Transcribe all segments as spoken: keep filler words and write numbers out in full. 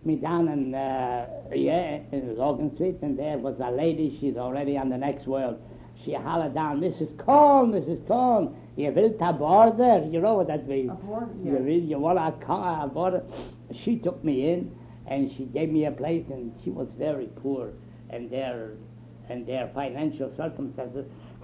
me down in, uh, yeah, in Logan Street, and there was a lady, she's already on the next world. She hollered down, Missus Cohn, Missus Cohn, you will to border. You know what that means. A border, yeah. You will, you want to come a border. She took me in, and she gave me a place, and she was very poor, and their, and their financial circumstances.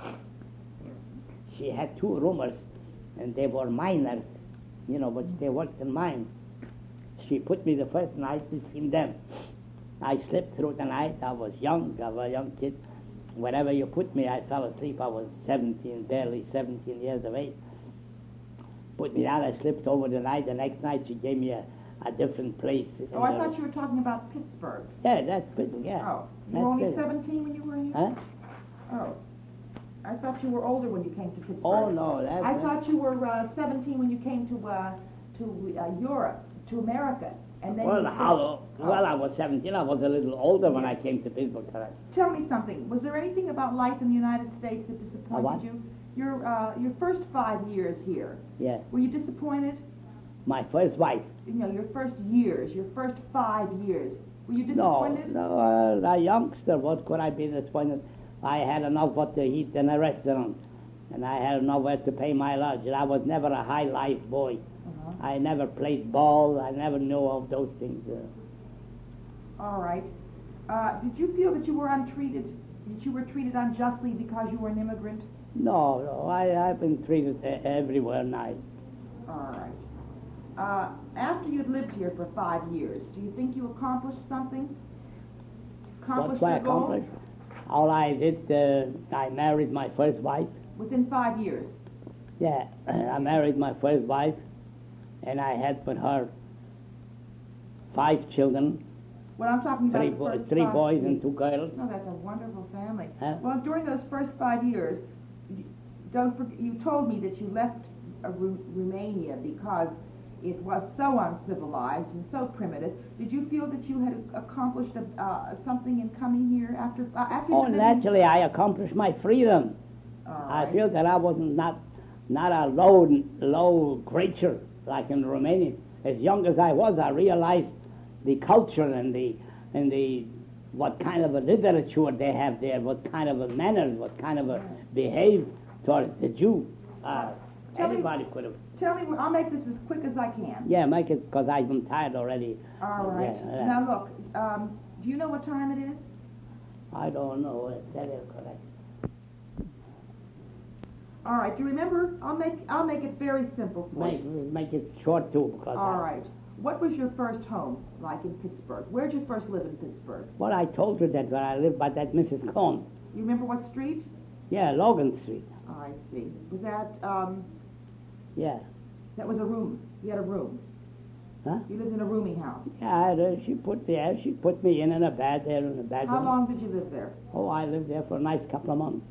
She had two roomers, and they were miners, you know, but they worked in mines. She put me the first night to see them. I slept through the night. I was young. I was a young kid. Wherever you put me, I fell asleep. I was seventeen, barely seventeen years of age. Put me down. I slept over the night. The next night, she gave me a, a different place. Oh, I thought you were talking about Pittsburgh. Yeah, that's Pittsburgh, yeah. Oh, you That's were only it. seventeen when you were here? Huh? Oh. I thought you were older when you came to Pittsburgh. Oh, no. That's, I thought you were uh, seventeen when you came to uh, to uh, Europe, to America. And then Well, you how, oh. well, I was seventeen. I was a little older when I came to Pittsburgh. Correct. Tell me something. Was there anything about life in the United States that disappointed what? you? Your uh, your first five years here. Yeah. Were you disappointed? My first wife. You know, your first years, your first five years. Were you No, disappointed? no, uh, a youngster, what could I be disappointed? I had enough what to eat in a restaurant, and I had enough where to pay my lodge, and I was never a high life boy. Uh-huh. I never played ball, I never knew of those things. Uh, All right. Uh, did you feel that you were untreated, that you were treated unjustly because you were an immigrant? no, no, I, I've been treated e- everywhere nice. All right. Uh, after you'd lived here for five years, do you think you accomplished something? Accomplished What's I your goal? accomplished? All I did, uh, I married my first wife. Within five years. Yeah, I married my first wife, and I had with her five children, What I'm talking about three, the bo- first three five boys years. and two girls. No, that's a wonderful family. Huh? Well, during those first five years, you- don't forget, you told me that you left uh, Ru- Romania because it was so uncivilized and so primitive. Did you feel that you had accomplished a, uh, something in coming here after uh, after? Oh, you lived in- naturally, I accomplished my freedom. All I right. feel that I was not not a low low creature like in Romania. As young as I was, I realized the culture and the and the what kind of a literature they have there, what kind of a manners, what kind of a behave towards the Jew. Uh, Tell me- anybody could have. Tell me, I'll make this as quick as I can. Yeah, make it because I'm tired already. All right. Yeah, yeah. Now look, um, do you know what time it is? I don't know. Is that is correct? All right. Do you remember? I'll make I'll make it very simple for Make you. make it short too because. All I, right. What was your first home like in Pittsburgh? Where'd you first live in Pittsburgh? Well, I told you that where I lived by that Missus Cohn. You remember what street? Yeah, Logan Street. I see. Was that um? Yeah. That was a room. You had a room. Huh? You lived in a rooming house. Yeah, I, uh, she put me, uh, she put me in in a bed there in a bedroom. How long did you live there? Oh, I lived there for a nice couple of months.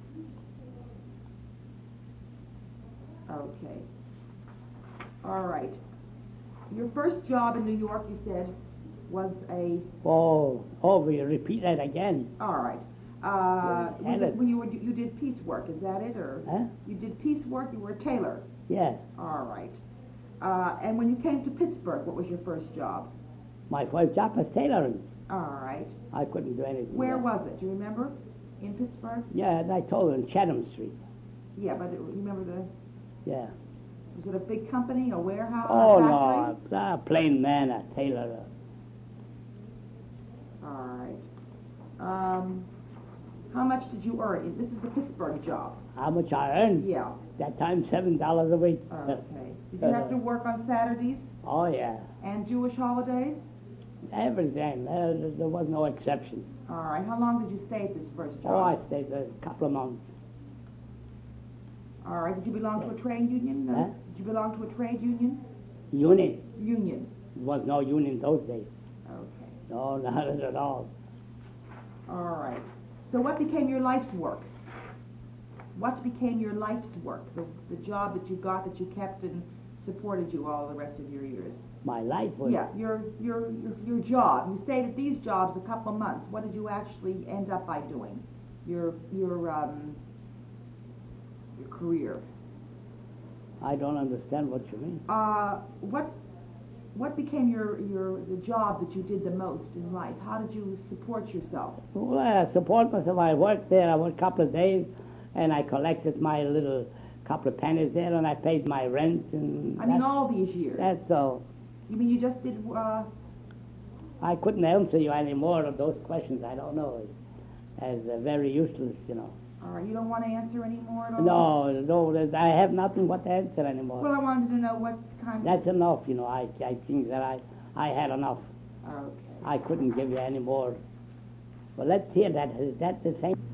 Okay. All right. Your first job in New York, you said, was a. Oh, oh, will you repeat that again? All right. Uh, Yeah, was tailor. it when you were you did piecework? Is that it, or Huh? you did piecework? You were a tailor. Yeah, All right. Uh, and when you came to Pittsburgh, what was your first job? my first job was tailoring. All right. I couldn't do anything. Where else. was it? Do you remember? In Pittsburgh? Yeah, and I told her in Chatham Street. Yeah, but it, you remember the? Yeah. Was it a big company, a warehouse? Oh, a no, factory? a plain man, a tailor. All right. Um, how much did you earn? This is the Pittsburgh job. How much I earned? Yeah. That time, seven dollars a week. Okay. Did you have to work on Saturdays Oh, yeah. and Jewish holidays? Everything. There, there was no exception. All right. How long did you stay at this first job? Oh, I stayed there a couple of months. All right. Did you belong to a trade union? No? Huh? Did you belong to a trade union? Union. Union. There was no union those days. Okay. No, not at all. All right. So what became your life's work? What became your life's work? The, the job that you got that you kept and supported you all the rest of your years? My life was... Yeah, your, your, your, your job. You stayed at these jobs a couple of months. What did you actually end up by doing? Your, your, um, your career. I don't understand what you mean. Uh, what, what became your, your the job that you did the most in life? How did you support yourself? Well, I support myself. I worked there. I worked a couple of days, and I collected my little couple of pennies there, and I paid my rent. And I mean, all these years. That's all. You mean you just did? Uh, I couldn't answer you any more of those questions. I don't know. As uh, very useless, you know. all right, you don't want to answer any more at all? No, no, there's- I have nothing but to answer anymore. Well, I wanted to know what kind That's enough, you know. I, I think that I, I had enough. of... Okay. I couldn't give you any more. Well, let's hear that. Is that the same?